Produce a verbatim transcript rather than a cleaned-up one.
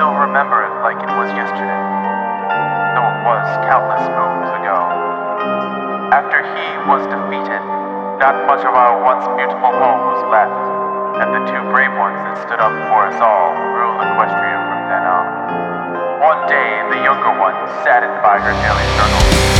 still remember it like it was yesterday, though it was countless moons ago. After he was defeated, not much of our once beautiful home was left, and the two brave ones that stood up for us all ruled Equestria from then on. One day, the younger one, saddened by her daily struggles,